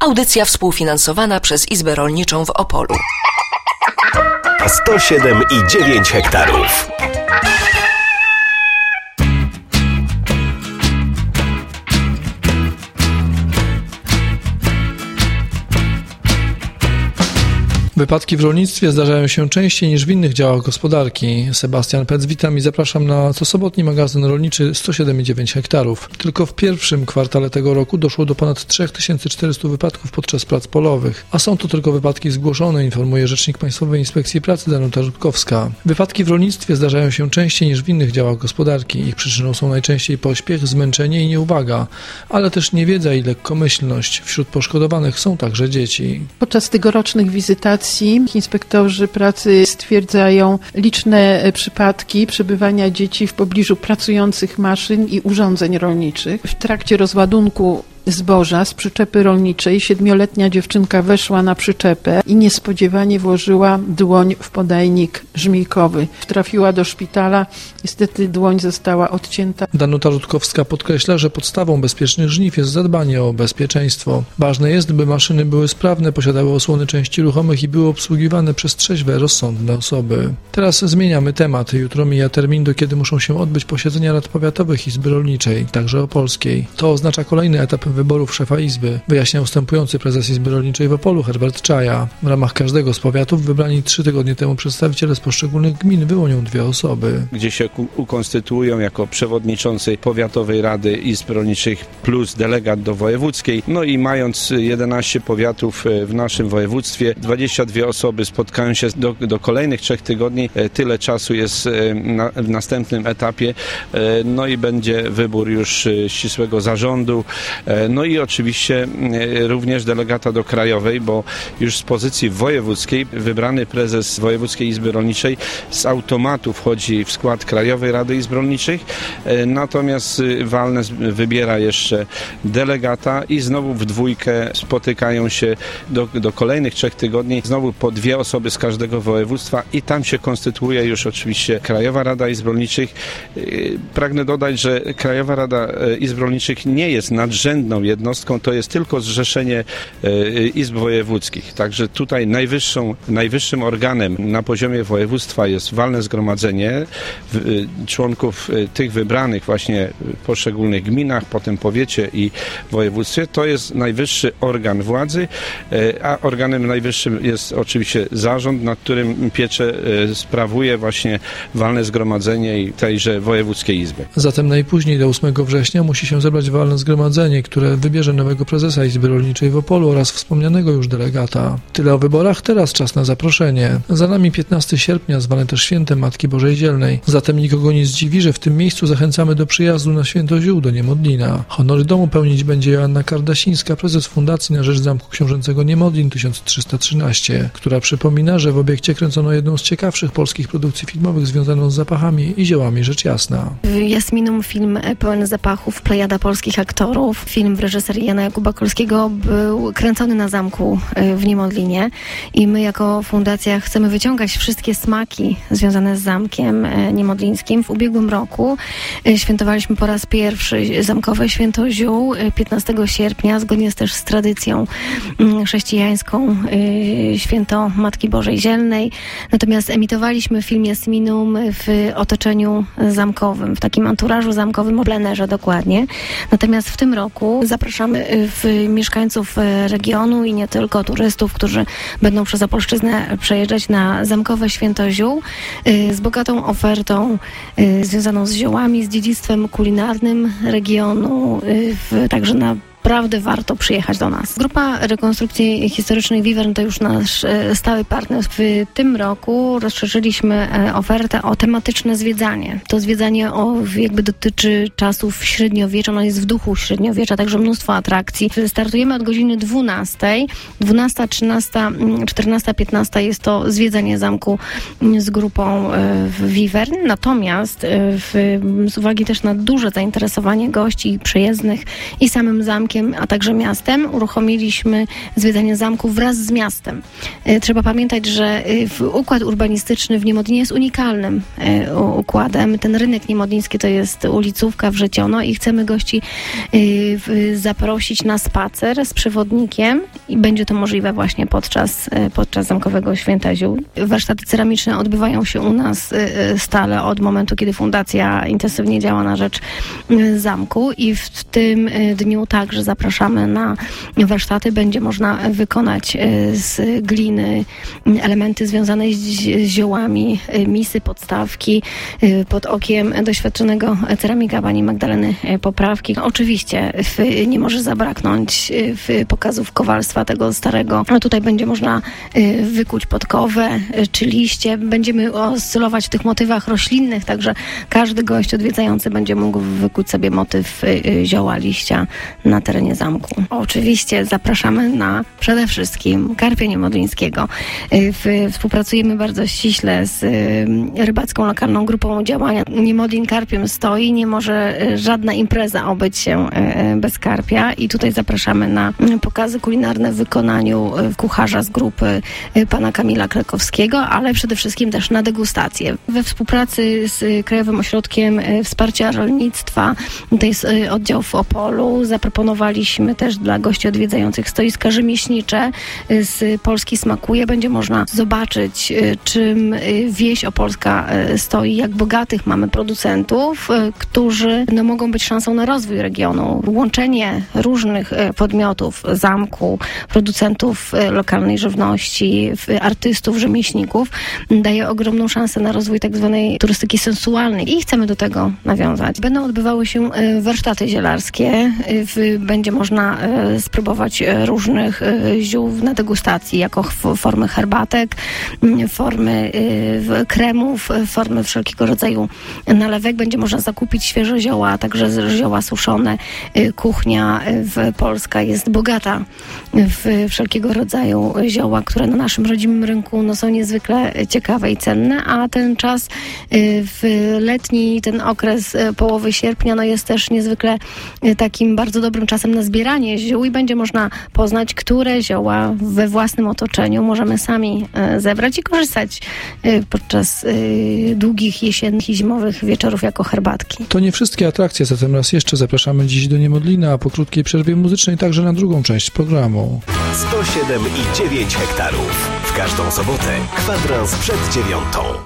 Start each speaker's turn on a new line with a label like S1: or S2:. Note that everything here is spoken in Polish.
S1: Audycja współfinansowana przez Izbę Rolniczą w Opolu.
S2: 107,9 hektarów.
S3: Wypadki w rolnictwie zdarzają się częściej niż w innych działach gospodarki. Sebastian Pec, witam i zapraszam na cosobotni magazyn rolniczy 107,9 hektarów. Tylko w pierwszym kwartale tego roku doszło do ponad 3400 wypadków podczas prac polowych. A są to tylko wypadki zgłoszone, informuje rzecznik Państwowej Inspekcji Pracy Danuta Rutkowska. Wypadki w rolnictwie zdarzają się częściej niż w innych działach gospodarki. Ich przyczyną są najczęściej pośpiech, zmęczenie i nieuwaga, ale też niewiedza i lekkomyślność. Wśród poszkodowanych są także dzieci.
S4: Podczas tegorocznych wizytacji inspektorzy pracy stwierdzają liczne przypadki przebywania dzieci w pobliżu pracujących maszyn i urządzeń rolniczych. W trakcie rozładunku zboża z przyczepy rolniczej 7-letnia dziewczynka weszła na przyczepę i niespodziewanie włożyła dłoń w podajnik żmijkowy. Trafiła do szpitala, niestety dłoń została odcięta.
S3: Danuta Rutkowska podkreśla, że podstawą bezpiecznych żniw jest zadbanie o bezpieczeństwo. Ważne jest, by maszyny były sprawne, posiadały osłony części ruchomych i były obsługiwane przez trzeźwe, rozsądne osoby. Teraz zmieniamy temat. Jutro mija termin, do kiedy muszą się odbyć posiedzenia rad powiatowych Izby Rolniczej, także opolskiej. To oznacza kolejny etap wyborów szefa Izby, wyjaśnia ustępujący prezes Izby Rolniczej w Opolu Herbert Czaja. W ramach każdego z powiatów wybrani 3 tygodnie temu przedstawiciele z poszczególnych gmin wyłonią 2 osoby.
S5: Gdzie się ukonstytuują jako przewodniczący Powiatowej Rady Izb Rolniczych plus delegat do wojewódzkiej. No i mając 11 powiatów w naszym województwie, 22 osoby spotkają się do kolejnych 3 tygodni. Tyle czasu jest w następnym etapie. No i będzie wybór już ścisłego zarządu. No i oczywiście również delegata do krajowej, bo już z pozycji wojewódzkiej wybrany prezes Wojewódzkiej Izby Rolniczej z automatu wchodzi w skład Krajowej Rady Izb Rolniczych, natomiast walne wybiera jeszcze delegata i znowu w dwójkę spotykają się do kolejnych 3 tygodni, znowu po 2 osoby z każdego województwa i tam się konstytuuje już oczywiście Krajowa Rada Izb Rolniczych. Pragnę dodać, że Krajowa Rada Izb Rolniczych nie jest nadrzędną jednostką, to jest tylko zrzeszenie izb wojewódzkich. Także tutaj najwyższym organem na poziomie województwa jest walne zgromadzenie członków tych wybranych właśnie w poszczególnych gminach, potem powiecie i województwie. To jest najwyższy organ władzy, a organem najwyższym jest oczywiście zarząd, nad którym pieczę sprawuje właśnie walne zgromadzenie i tejże wojewódzkiej izby.
S3: Zatem najpóźniej do 8 września musi się zebrać walne zgromadzenie, które wybierze nowego prezesa Izby Rolniczej w Opolu oraz wspomnianego już delegata. Tyle o wyborach, teraz czas na zaproszenie. Za nami 15 sierpnia, zwane też Świętem Matki Bożej Dzielnej. Zatem nikogo nie zdziwi, że w tym miejscu zachęcamy do przyjazdu na Święto Ziół do Niemodlina. Honory domu pełnić będzie Joanna Kardasińska, prezes Fundacji na rzecz Zamku Książęcego Niemodlin 1313, która przypomina, że w obiekcie kręcono jedną z ciekawszych polskich produkcji filmowych związaną z zapachami i ziołami, rzecz jasna.
S6: Jasminum, film pełen zapachów, plejada polskich aktorów. Film w reżyserii Jana Jakuba Kolskiego był kręcony na zamku w Niemodlinie i my jako fundacja chcemy wyciągać wszystkie smaki związane z zamkiem niemodlińskim. W ubiegłym roku świętowaliśmy po raz pierwszy zamkowe Święto Ziół 15 sierpnia, zgodnie też z tradycją chrześcijańską Święto Matki Bożej Dzielnej. Natomiast emitowaliśmy film Jasminum w otoczeniu zamkowym, w takim anturażu zamkowym, o plenerze dokładnie. Natomiast w tym roku zapraszamy mieszkańców regionu i nie tylko turystów, którzy będą przez Opolszczyznę przejeżdżać na zamkowe Święto Ziół z bogatą ofertą związaną z ziołami, z dziedzictwem kulinarnym regionu, także naprawdę warto przyjechać do nas. Grupa Rekonstrukcji Historycznej Vivern to już nasz stały partner. W tym roku rozszerzyliśmy ofertę o tematyczne zwiedzanie. To zwiedzanie jakby dotyczy czasów średniowiecza, ono jest w duchu średniowiecza, także mnóstwo atrakcji. Startujemy od godziny 12, 12, 13, 14, 15 jest to zwiedzanie zamku z grupą Vivern. Natomiast z uwagi też na duże zainteresowanie gości przejezdnych i samym zamkiem, zamkiem, a także miastem uruchomiliśmy zwiedzanie zamku wraz z miastem. Trzeba pamiętać, że układ urbanistyczny w Niemodlinie jest unikalnym układem. Ten rynek niemodliński to jest ulicówka w Rzeciono i chcemy gości zaprosić na spacer z przewodnikiem i będzie to możliwe właśnie podczas Zamkowego Święta Ziół. Warsztaty ceramiczne odbywają się u nas stale od momentu, kiedy fundacja intensywnie działa na rzecz zamku i w tym dniu także zapraszamy na warsztaty. Będzie można wykonać z gliny elementy związane z ziołami, misy, podstawki pod okiem doświadczonego ceramika pani Magdaleny Poprawki. Oczywiście nie może zabraknąć pokazów kowalstwa tego starego. Tutaj będzie można wykuć podkowę czy liście. Będziemy oscylować w tych motywach roślinnych, także każdy gość odwiedzający będzie mógł wykuć sobie motyw zioła, liścia na terenie zamku. Oczywiście zapraszamy na przede wszystkim karpia niemodlińskiego. Współpracujemy bardzo ściśle z rybacką lokalną grupą działania Niemodlin karpiem stoi. Nie może żadna impreza obyć się bez karpia i tutaj zapraszamy na pokazy kulinarne w wykonaniu kucharza z grupy pana Kamila Krakowskiego, ale przede wszystkim też na degustację. We współpracy z Krajowym Ośrodkiem Wsparcia Rolnictwa, to jest oddział w Opolu, zaproponowaliśmy też dla gości odwiedzających stoiska rzemieślnicze z Polski Smakuje. Będzie można zobaczyć, czym wieś opolska stoi, jak bogatych mamy producentów, którzy mogą być szansą na rozwój regionu. Łączenie różnych podmiotów, zamku, producentów lokalnej żywności, artystów, rzemieślników daje ogromną szansę na rozwój tak zwanej turystyki sensualnej i chcemy do tego nawiązać. Będą odbywały się warsztaty zielarskie. Będzie można spróbować różnych ziół na degustacji jako formy herbatek, formy kremów, formy wszelkiego rodzaju nalewek. Będzie można zakupić świeże zioła, a także zioła suszone. Kuchnia polska jest bogata w wszelkiego rodzaju zioła, które na naszym rodzimym rynku są niezwykle ciekawe i cenne, a ten czas w letni, ten okres połowy sierpnia jest też niezwykle takim bardzo dobrym czasem na zbieranie ziół i będzie można poznać, które zioła we własnym otoczeniu możemy sami zebrać i korzystać podczas długich jesiennych i zimowych wieczorów jako herbatki.
S3: To nie wszystkie atrakcje, zatem raz jeszcze zapraszamy dziś do Niemodlina, a po krótkiej przerwie muzycznej także na drugą część programu.
S2: 107,9 hektarów. W każdą sobotę kwadrans przed 9.